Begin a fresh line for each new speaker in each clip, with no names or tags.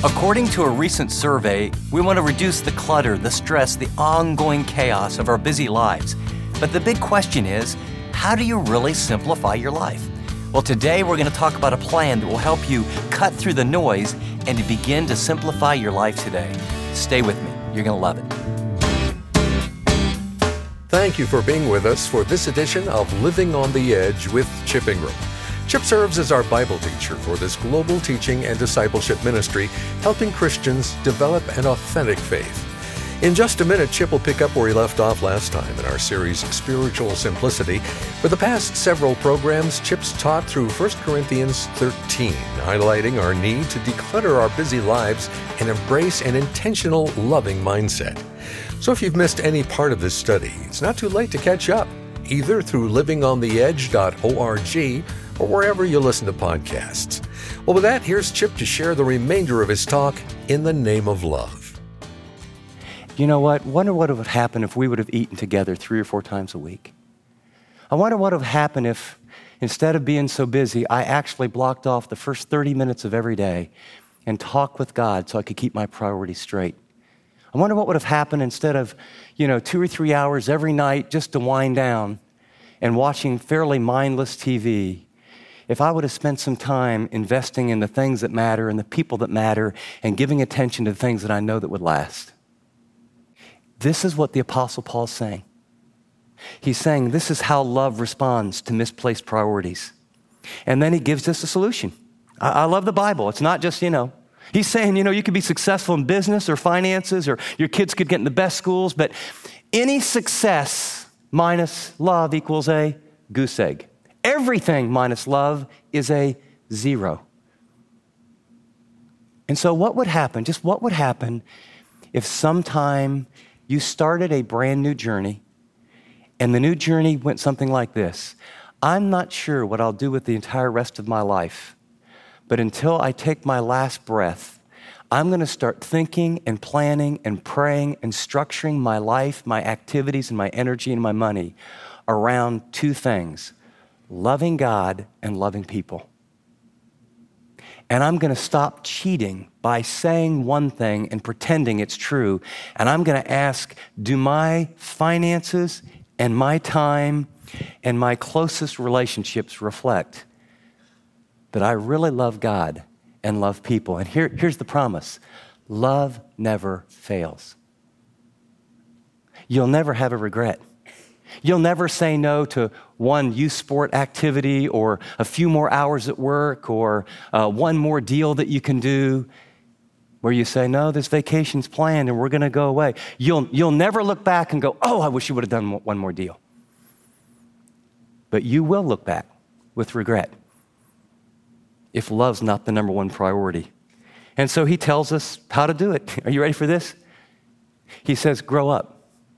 According to a recent survey, we want to reduce the clutter, the stress, the ongoing chaos of our busy lives. But the big question is, how do you really simplify your life? Well, today we're going to talk about a plan that will help you cut through the noise and to begin to simplify your life today. Stay with me. You're going to love it.
Thank you for being with us for this edition of Living on the Edge with Chip Ingram. Chip serves as our Bible teacher for this global teaching and discipleship ministry, helping Christians develop an authentic faith. In just a minute, Chip will pick up where he left off last time in our series, Spiritual Simplicity. For the past several programs, Chip's taught through 1 Corinthians 13, highlighting our need to declutter our busy lives and embrace an intentional, loving mindset. So if you've missed any part of this study, it's not too late to catch up, either through livingontheedge.org or wherever you listen to podcasts. Well, with that, here's Chip to share the remainder of his talk, In the Name of Love.
You know what? Wonder what would happen if we would have eaten together 3 or 4 times a week. I wonder what would have happened if, instead of being so busy, I actually blocked off the first 30 minutes of every day and talked with God so I could keep my priorities straight. I wonder what would have happened instead of, 2 or 3 hours every night just to wind down and watching fairly mindless TV, if I would have spent some time investing in the things that matter and the people that matter and giving attention to the things that I know that would last. This is what the Apostle Paul is saying. He's saying this is how love responds to misplaced priorities. And then he gives us a solution. I love the Bible. It's not just, He's saying, you could be successful in business or finances, or your kids could get in the best schools, but any success minus love equals a goose egg. Everything minus love is a 0. And so what would happen if sometime you started a brand new journey and the new journey went something like this? I'm not sure what I'll do with the entire rest of my life, but until I take my last breath, I'm going to start thinking and planning and praying and structuring my life, my activities, and my energy and my money around 2 things: loving God and loving people. And I'm going to stop cheating by saying one thing and pretending it's true. And I'm going to ask, do my finances and my time and my closest relationships reflect that I really love God and love people? And here's the promise. Love never fails. You'll never have a regret. You'll never say no to one youth sport activity or a few more hours at work or one more deal that you can do where you say, no, this vacation's planned and we're going to go away. You'll never look back and go, oh, I wish you would have done one more deal. But you will look back with regret if love's not the number one priority. And so he tells us how to do it. Are you ready for this? He says, grow up.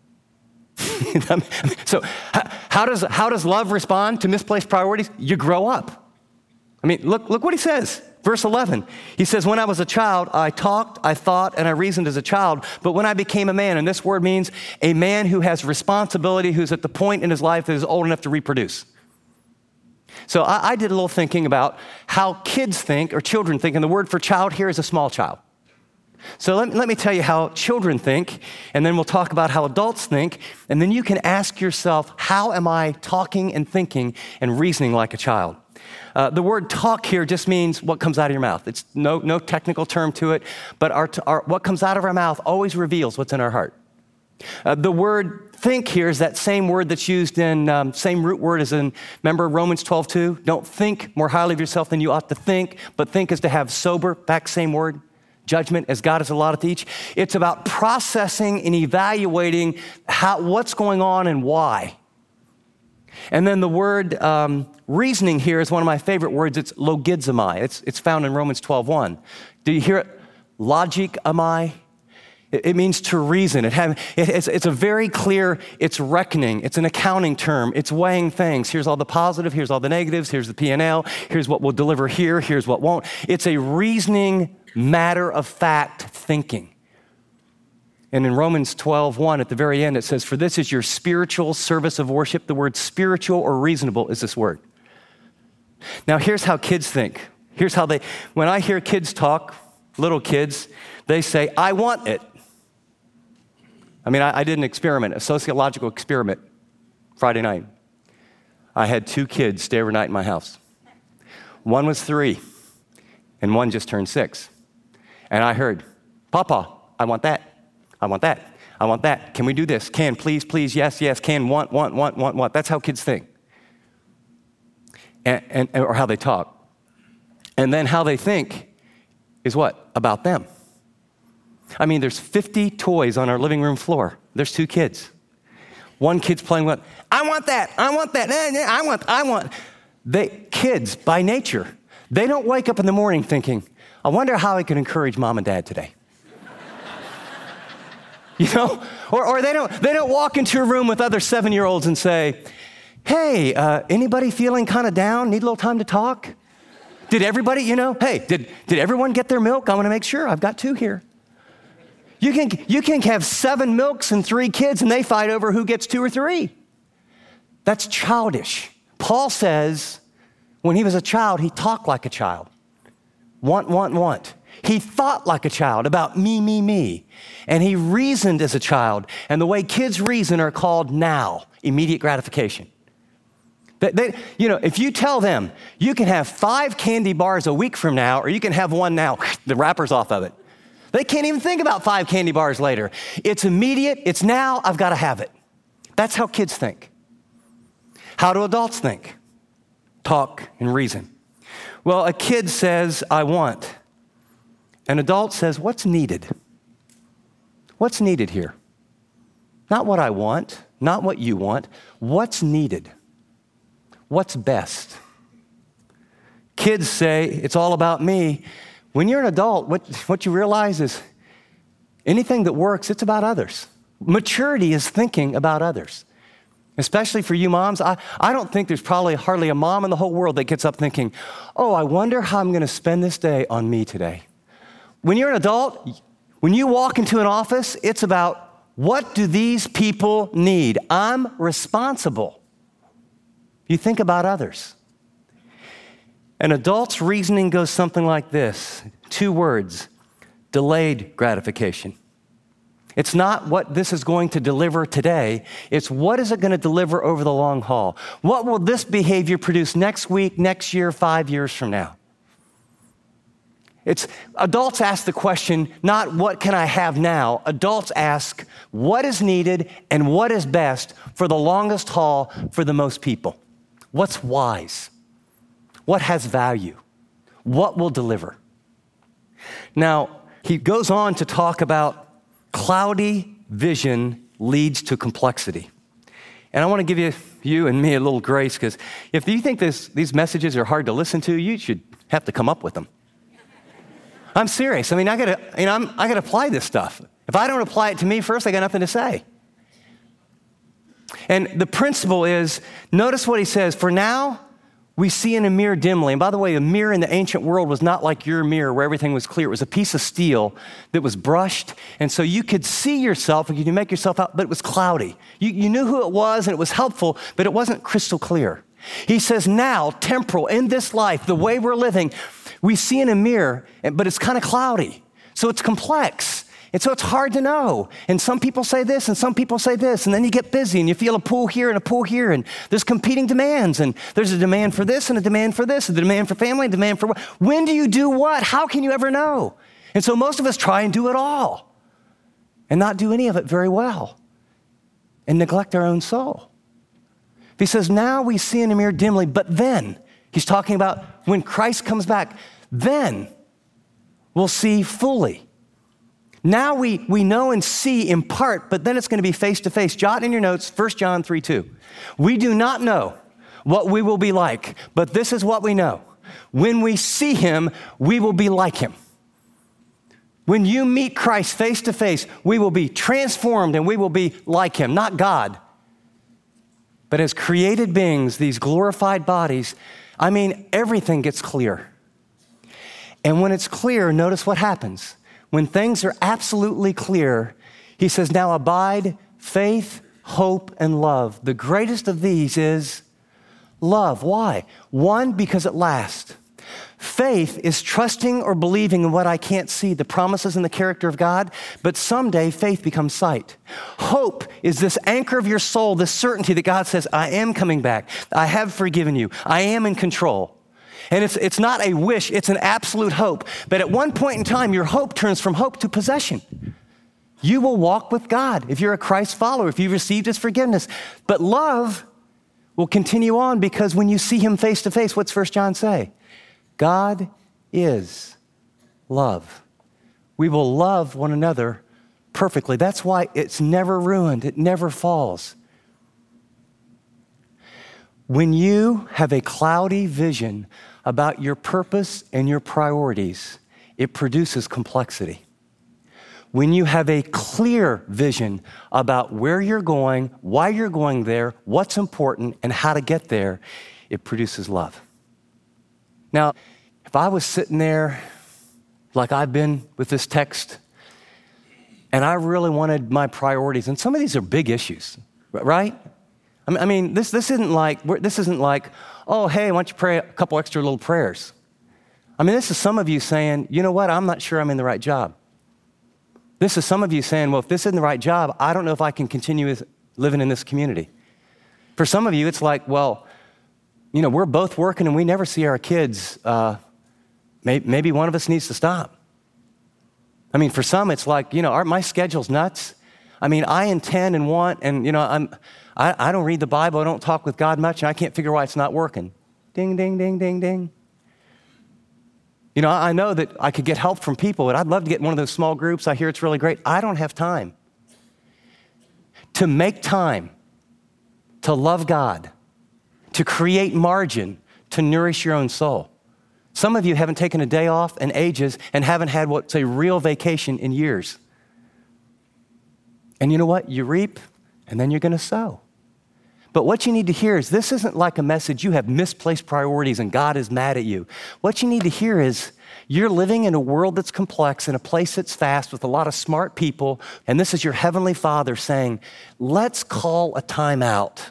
So how does love respond to misplaced priorities? You grow up. Look what he says. Verse 11, he says, when I was a child, I talked, I thought, and I reasoned as a child. But when I became a man, and this word means a man who has responsibility, who's at the point in his life that is old enough to reproduce. So I did a little thinking about how kids think, or children think, and the word for child here is a small child. So let me tell you how children think, and then we'll talk about how adults think, and then you can ask yourself, how am I talking and thinking and reasoning like a child? The word talk here just means what comes out of your mouth. It's no technical term to it, but what comes out of our mouth always reveals what's in our heart. The word think here is that same word that's used in, same root word as in, remember Romans 12:2? Don't think more highly of yourself than you ought to think, but think is to have sober, back same word. Judgment as God has allotted to each. It's about processing and evaluating what's going on and why. And then the word reasoning here is one of my favorite words. It's logizomai. It's found in Romans 12:1. Do you hear it? Logicamai. It means to reason. It's a very clear, it's reckoning. It's an accounting term. It's weighing things. Here's all the positive. Here's all the negatives. Here's the P&L. Here's what we'll deliver here. Here's what won't. It's a reasoning, matter of fact thinking. And in Romans 12:1, at the very end, it says, for this is your spiritual service of worship. The word spiritual or reasonable is this word. Now, here's how kids think. Here's how when I hear kids talk, little kids, they say, I want it. I mean, I did an experiment, a sociological experiment, Friday night. I had 2 kids stay overnight in my house. One was 3, and one just turned 6. And I heard, Papa, I want that. I want that. I want that. Can we do this? Can, please, please, yes, yes, can, want. That's how kids think. Or how they talk. And then how they think is what? About them. I mean, there's 50 toys on our living room floor. There's 2 kids. One kid's playing with, I want that, I want. Kids, by nature, they don't wake up in the morning thinking, I wonder how I can encourage mom and dad today. You know? Or they don't walk into a room with other 7-year-olds and say, hey, anybody feeling kind of down? Need a little time to talk? Did everybody, hey, did everyone get their milk? I want to make sure. I've got 2 here. You can have 7 milks and 3 kids, and they fight over who gets 2 or 3. That's childish. Paul says when he was a child, he talked like a child. Want. He thought like a child about me. And he reasoned as a child. And the way kids reason are called now, immediate gratification. If you tell them you can have 5 candy bars a week from now, or you can have one now, the wrapper's off of it. They can't even think about 5 candy bars later. It's immediate, it's now, I've got to have it. That's how kids think. How do adults think? Talk and reason. Well, a kid says, I want. An adult says, what's needed? What's needed here? Not what I want, not what you want. What's needed? What's best? Kids say, it's all about me. When you're an adult, what you realize is anything that works, it's about others. Maturity is thinking about others. Especially for you moms, I don't think there's probably hardly a mom in the whole world that gets up thinking, oh, I wonder how I'm going to spend this day on me today. When you're an adult, when you walk into an office, it's about what do these people need? I'm responsible. You think about others. An adult's reasoning goes something like this, 2 words, delayed gratification. It's not what this is going to deliver today, it's what is it going to deliver over the long haul? What will this behavior produce next week, next year, 5 years from now? Adults ask the question, not what can I have now? Adults ask what is needed and what is best for the longest haul for the most people. What's wise? What has value? What will deliver? Now, he goes on to talk about cloudy vision leads to complexity. And I want to give you and me a little grace, because if you think these messages are hard to listen to, you should have to come up with them. I'm serious. I mean, I gotta apply this stuff. If I don't apply it to me first, I got nothing to say. And the principle is, notice what he says, for now, we see in a mirror dimly. And by the way, a mirror in the ancient world was not like your mirror where everything was clear. It was a piece of steel that was brushed. And so you could see yourself, and you could make yourself out, but it was cloudy. You knew who it was, and it was helpful, but it wasn't crystal clear. He says now, temporal, in this life, the way we're living, we see in a mirror, but it's kind of cloudy. So it's complex. And so it's hard to know. And some people say this, and some people say this, and then you get busy, and you feel a pull here and a pull here, and there's competing demands, and there's a demand for this and a demand for this, a demand for family, a demand for what. When do you do what? How can you ever know? And so most of us try and do it all and not do any of it very well and neglect our own soul. He says, now we see in a mirror dimly, but then, he's talking about when Christ comes back, then we'll see fully. Now we know and see in part, but then it's going to be face to face. Jot in your notes, 1 John 3:2. We do not know what we will be like, but this is what we know. When we see him, we will be like him. When you meet Christ face to face, we will be transformed and we will be like him, not God. But as created beings, these glorified bodies, everything gets clear. And when it's clear, notice what happens. When things are absolutely clear, he says, now abide faith, hope, and love. The greatest of these is love. Why? 1, because it lasts. Faith is trusting or believing in what I can't see, the promises and the character of God, but someday faith becomes sight. Hope is this anchor of your soul, this certainty that God says, I am coming back. I have forgiven you. I am in control. And it's not a wish, it's an absolute hope. But at one point in time, your hope turns from hope to possession. You will walk with God if you're a Christ follower, if you've received his forgiveness. But love will continue on because when you see him face to face, what's 1 John say? God is love. We will love one another perfectly. That's why it's never ruined. It never falls. When you have a cloudy vision about your purpose and your priorities, it produces complexity. When you have a clear vision about where you're going, why you're going there, what's important, and how to get there, it produces love. Now, if I was sitting there like I've been with this text, and I really wanted my priorities, and some of these are big issues, right? I mean, this isn't like, oh, hey, why don't you pray a couple extra little prayers? I mean, this is some of you saying, you know what, I'm not sure I'm in the right job. This is some of you saying, well, if this isn't the right job, I don't know if I can continue living in this community. For some of you, it's like, well, you know, we're both working and we never see our kids. Maybe one of us needs to stop. I mean, for some, it's like, you know, my schedule's nuts. I mean, I intend and want, and, you know, I don't read the Bible, I don't talk with God much, and I can't figure why it's not working. Ding, ding, ding, ding, ding. You know, I know that I could get help from people, and I'd love to get in one of those small groups. I hear it's really great. I don't have time. To make time to love God, to create margin, to nourish your own soul. Some of you haven't taken a day off in ages and haven't had what's a real vacation in years. And you know what? You reap, and then you're going to sow. But what you need to hear is this isn't like a message you have misplaced priorities and God is mad at you. What you need to hear is you're living in a world that's complex, in a place that's fast with a lot of smart people, and this is your Heavenly Father saying, let's call a time out.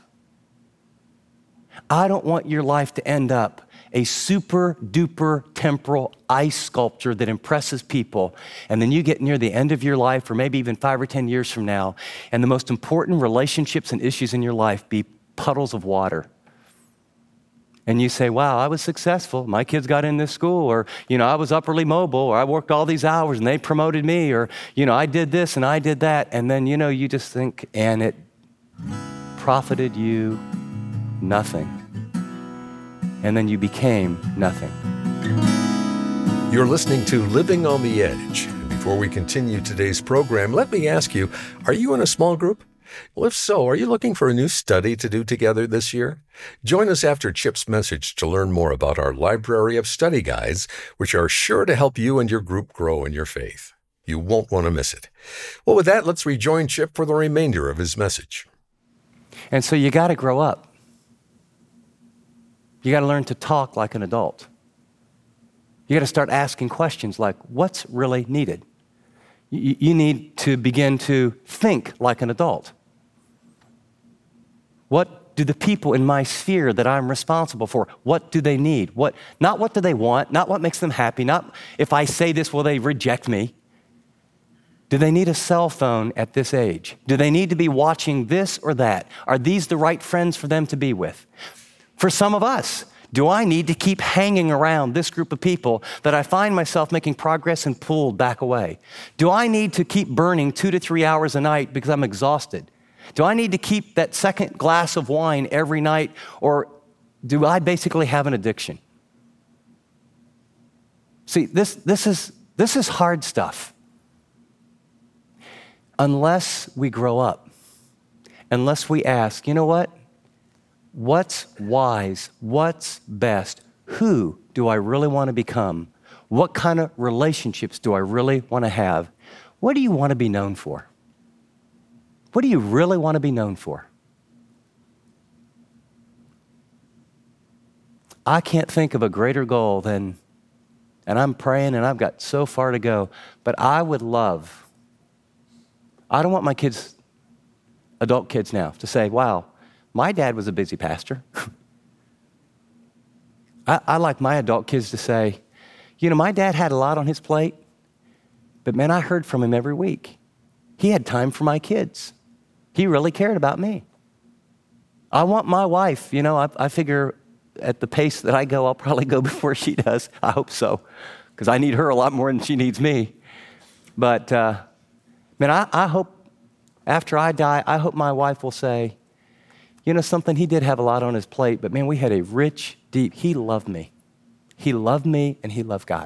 I don't want your life to end up a super duper temporal ice sculpture that impresses people. And then you get near the end of your life, or maybe even 5 or 10 years from now, and the most important relationships and issues in your life be puddles of water. And you say, wow, I was successful. My kids got in this school, or, you know, I was upperly mobile, or I worked all these hours and they promoted me, or, you know, I did this and I did that. And then, you know, you just think, and it profited you nothing. And then you became nothing.
You're listening to Living on the Edge. Before we continue today's program, let me ask you, are you in a small group? Well, if so, are you looking for a new study to do together this year? Join us after Chip's message to learn more about our library of study guides, which are sure to help you and your group grow in your faith. You won't want to miss it. Well, with that, let's rejoin Chip for the remainder of his message.
And so you got to grow up. You got to learn to talk like an adult. You got to start asking questions like, what's really needed? You need to begin to think like an adult. What do the people in my sphere that I'm responsible for, what do they need? Not what do they want, not what makes them happy, not if I say this, will they reject me? Do they need a cell phone at this age? Do they need to be watching this or that? Are these the right friends for them to be with? For some of us, do I need to keep hanging around this group of people that I find myself making progress and pulled back away? Do I need to keep burning 2 to 3 hours a night because I'm exhausted? Do I need to keep that second glass of wine every night, or do I basically have an addiction? See, this is hard stuff. Unless we grow up, unless we ask, you know what? What's wise? What's best? Who do I really want to become? What kind of relationships do I really want to have? What do you want to be known for? What do you really want to be known for? I can't think of a greater goal than, and I'm praying and I've got so far to go, but I don't want my kids, adult kids now, to say, wow, my dad was a busy pastor. I like my adult kids to say, my dad had a lot on his plate, but man, I heard from him every week. He had time for my kids. He really cared about me. I want my wife, I figure at the pace that I go, I'll probably go before she does. I hope so, because I need her a lot more than she needs me. But man, I hope after I die, I hope my wife will say, something, he did have a lot on his plate, but man, we had a rich, deep, he loved me. He loved me and he loved God.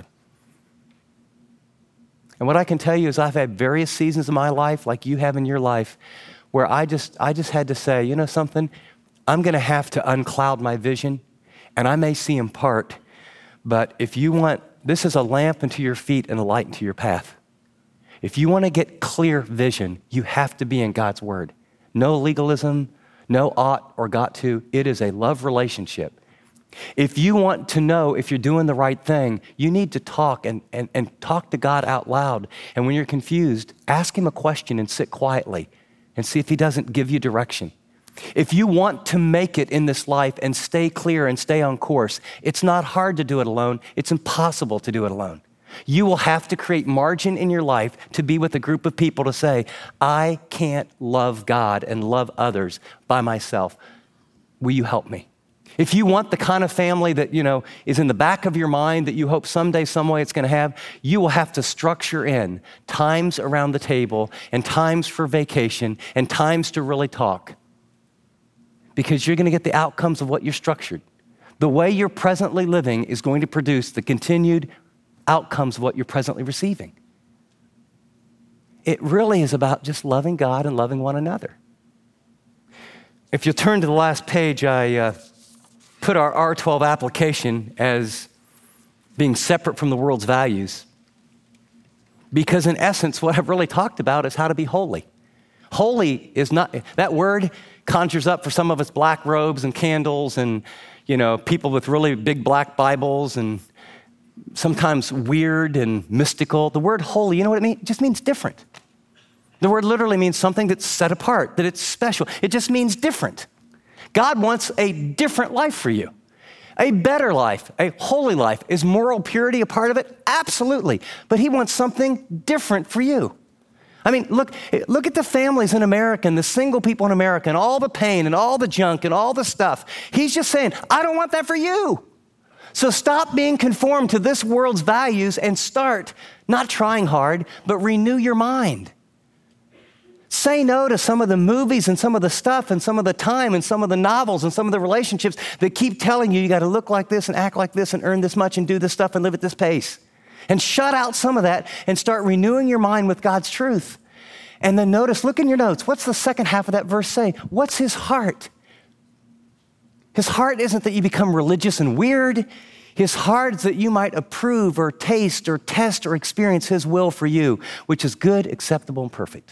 And what I can tell you is I've had various seasons of my life, like you have in your life, where I just had to say, something, I'm going to have to uncloud my vision, and I may see in part, but if you want, this is a lamp unto your feet and a light unto your path. If you want to get clear vision, you have to be in God's word. No legalism, no ought or got to. It is a love relationship. If you want to know if you're doing the right thing, you need to talk and talk to God out loud. And when you're confused, ask him a question and sit quietly and see if he doesn't give you direction. If you want to make it in this life and stay clear and stay on course, it's not hard to do it alone. It's impossible to do it alone. You will have to create margin in your life to be with a group of people to say, I can't love God and love others by myself. Will you help me? If you want the kind of family that, is in the back of your mind that you hope someday, some way it's going to have, you will have to structure in times around the table and times for vacation and times to really talk, because you're going to get the outcomes of what you're structured. The way you're presently living is going to produce the continued outcomes of what you're presently receiving. It really is about just loving God and loving one another. If you'll turn to the last page, I put our R12 application as being separate from the world's values, because in essence, what I've really talked about is how to be holy. Holy is not, that word conjures up for some of us black robes and candles and, people with really big black Bibles and sometimes weird and mystical. The word holy, you know what it means? It just means different. The word literally means something that's set apart, that it's special. It just means different. God wants a different life for you, a better life, a holy life. Is moral purity a part of it? Absolutely. But he wants something different for you. I mean, look at the families in America and the single people in America and all the pain and all the junk and all the stuff. He's just saying, I don't want that for you. So stop being conformed to this world's values and start not trying hard, but renew your mind. Say no to some of the movies and some of the stuff and some of the time and some of the novels and some of the relationships that keep telling you got to look like this and act like this and earn this much and do this stuff and live at this pace. And shut out some of that and start renewing your mind with God's truth. And then notice, look in your notes, what's the second half of that verse say? What's his heart? His heart isn't that you become religious and weird. His heart is that you might approve or taste or test or experience his will for you, which is good, acceptable, and perfect.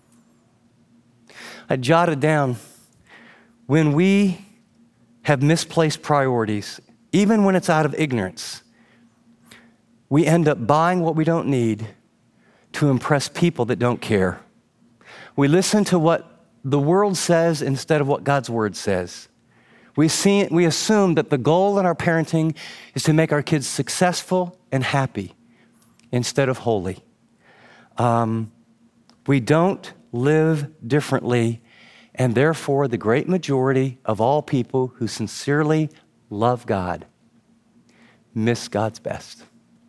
I jotted down, when we have misplaced priorities, even when it's out of ignorance, we end up buying what we don't need to impress people that don't care. We listen to what the world says instead of what God's word says. We assume that the goal in our parenting is to make our kids successful and happy instead of holy. We don't live differently, and therefore the great majority of all people who sincerely love God miss God's best.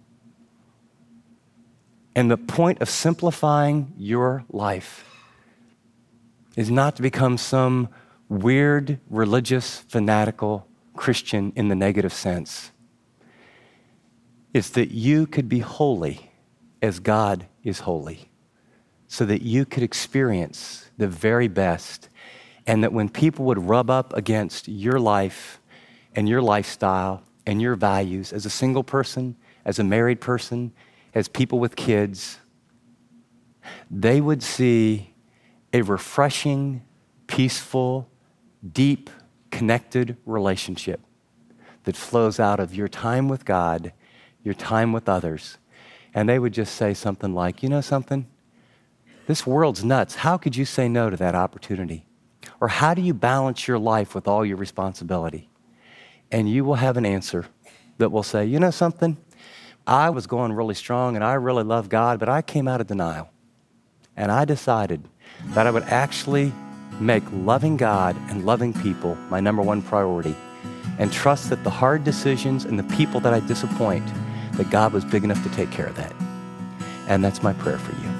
And the point of simplifying your life is not to become some weird, religious, fanatical Christian in the negative sense. It's that you could be holy as God is holy, so that you could experience the very best, and that when people would rub up against your life and your lifestyle and your values as a single person, as a married person, as people with kids, they would see a refreshing, peaceful, deep, connected relationship that flows out of your time with God, your time with others. And they would just say something like, you know something? This world's nuts. How could you say no to that opportunity? Or how do you balance your life with all your responsibility? And you will have an answer that will say, you know something? I was going really strong and I really love God, but I came out of denial. And I decided that I would actually make loving God and loving people my number one priority and trust that the hard decisions and the people that I disappoint, that God was big enough to take care of that. And that's my prayer for you.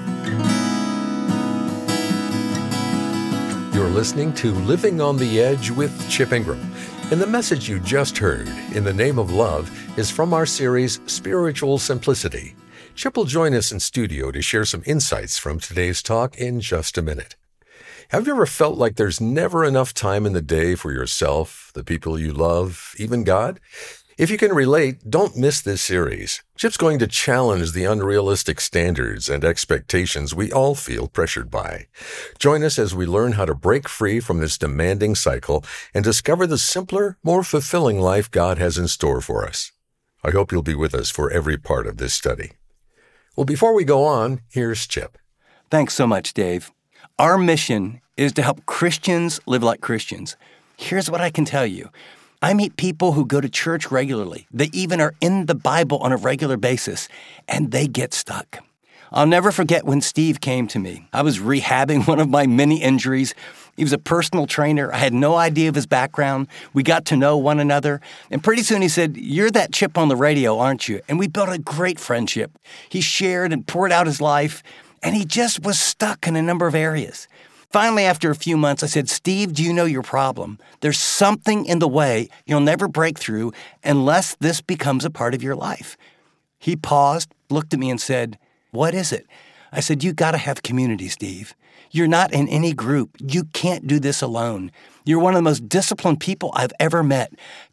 You're listening to Living on the Edge with Chip Ingram. And the message you just heard, In the Name of Love, is from our series, Spiritual Simplicity. Chip will join us in studio to share some insights from today's talk in just a minute. Have you ever felt like there's never enough time in the day for yourself, the people you love, even God? If you can relate, don't miss this series. Chip's going to challenge the unrealistic standards and expectations we all feel pressured by. Join us as we learn how to break free from this demanding cycle and discover the simpler, more fulfilling life God has in store for us. I hope you'll be with us for every part of this study. Well, before we go on, here's Chip.
Thanks so much, Dave. Our mission is to help Christians live like Christians. Here's what I can tell you. I meet people who go to church regularly. They even are in the Bible on a regular basis, and they get stuck. I'll never forget when Steve came to me. I was rehabbing one of my many injuries. He was a personal trainer. I had no idea of his background. We got to know one another. And pretty soon he said, "You're that Chip on the radio, aren't you?" And we built a great friendship. He shared and poured out his life, and he just was stuck in a number of areas. Finally, after a few months, I said, "Steve, do you know your problem? There's something in the way you'll never break through unless this becomes a part of your life." He paused, looked at me and said, "What is it?" I said, "You got to have community, Steve. You're not in any group. You can't do this alone. You're one of the most disciplined people I've ever met.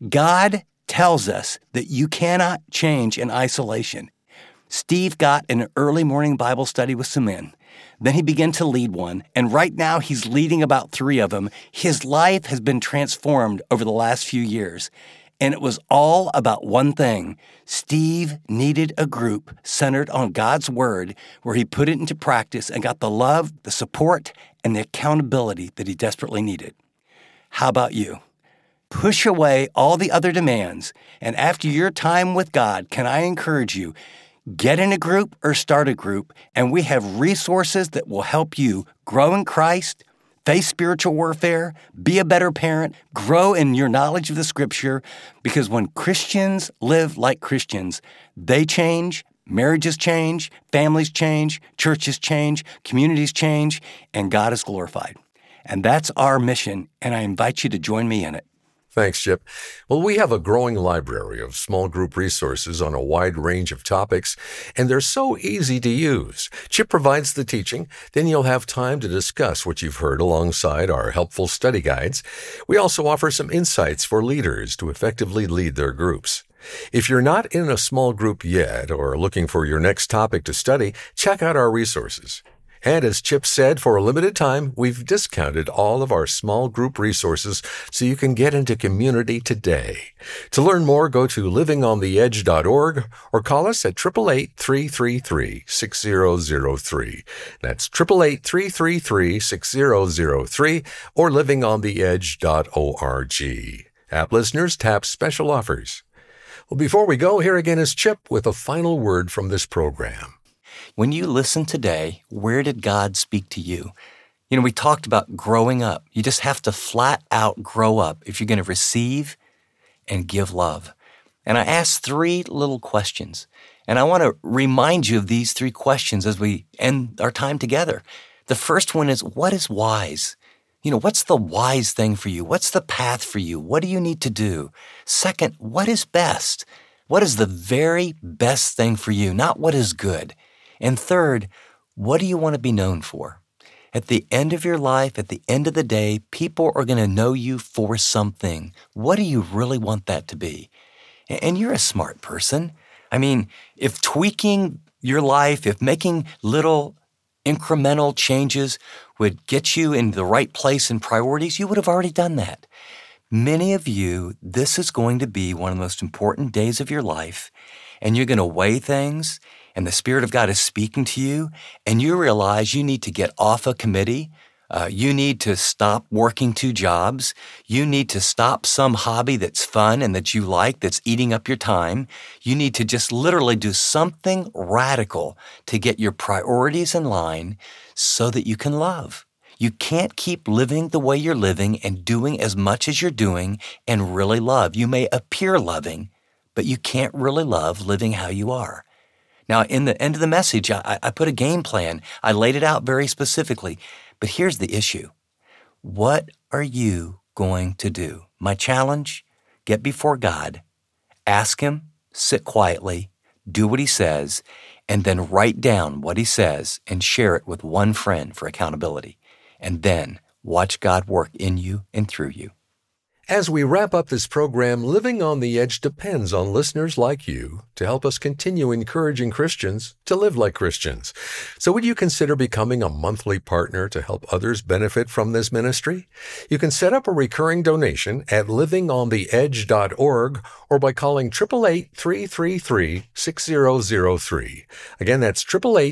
God tells us that you cannot change in isolation." Steve got an early morning Bible study with some men. Then he began to lead one, and right now he's leading about 3 of them. His life has been transformed over the last few years, and it was all about one thing. Steve needed a group centered on God's Word where he put it into practice and got the love, the support, and the accountability that he desperately needed. How about you? Push away all the other demands, and after your time with God, can I encourage you, get in a group or start a group, and we have resources that will help you grow in Christ, face spiritual warfare, be a better parent, grow in your knowledge of the Scripture, because when Christians live like Christians, they change, marriages change, families change, churches change, communities change, and God is glorified. And that's our mission, and I invite you to join me in it.
Thanks, Chip. Well, we have a growing library of small group resources on a wide range of topics, and they're so easy to use. Chip provides the teaching, then you'll have time to discuss what you've heard alongside our helpful study guides. We also offer some insights for leaders to effectively lead their groups. If you're not in a small group yet or looking for your next topic to study, check out our resources. And as Chip said, for a limited time, we've discounted all of our small group resources so you can get into community today. To learn more, go to livingontheedge.org or call us at 888-333-6003. That's 888-333-6003 or livingontheedge.org. App listeners, tap special offers. Well, before we go, here again is Chip with a final word from this program.
When you listen today, where did God speak to you? You know, we talked about growing up. You just have to flat out grow up if you're going to receive and give love. And I asked 3 little questions, and I want to remind you of these 3 questions as we end our time together. The first one is, what is wise? You know, what's the wise thing for you? What's the path for you? What do you need to do? Second, what is best? What is the very best thing for you, not what is good? And third, what do you want to be known for? At the end of your life, at the end of the day, people are going to know you for something. What do you really want that to be? And you're a smart person. I mean, if tweaking your life, if making little incremental changes would get you in the right place and priorities, you would have already done that. Many of you, this is going to be one of the most important days of your life, and you're going to weigh things, and the Spirit of God is speaking to you, and you realize you need to get off a committee, You need to stop working 2 jobs. You need to stop some hobby that's fun and that you like that's eating up your time. You need to just literally do something radical to get your priorities in line so that you can love. You can't keep living the way you're living and doing as much as you're doing and really love. You may appear loving, but you can't really love living how you are. Now, in the end of the message, I put a game plan. I laid it out very specifically. But here's the issue. What are you going to do? My challenge, get before God, ask Him, sit quietly, do what He says, and then write down what He says and share it with one friend for accountability. And then watch God work in you and through you.
As we wrap up this program, Living on the Edge depends on listeners like you to help us continue encouraging Christians to live like Christians. So would you consider becoming a monthly partner to help others benefit from this ministry? You can set up a recurring donation at livingontheedge.org or by calling 888-333-6003. Again, that's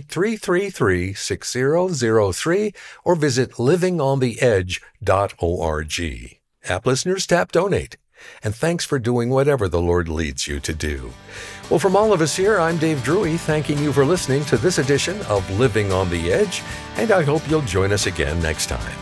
888-333-6003 or visit livingontheedge.org. App listeners, tap donate. And thanks for doing whatever the Lord leads you to do. Well, from all of us here, I'm Dave Drury, thanking you for listening to this edition of Living on the Edge, and I hope you'll join us again next time.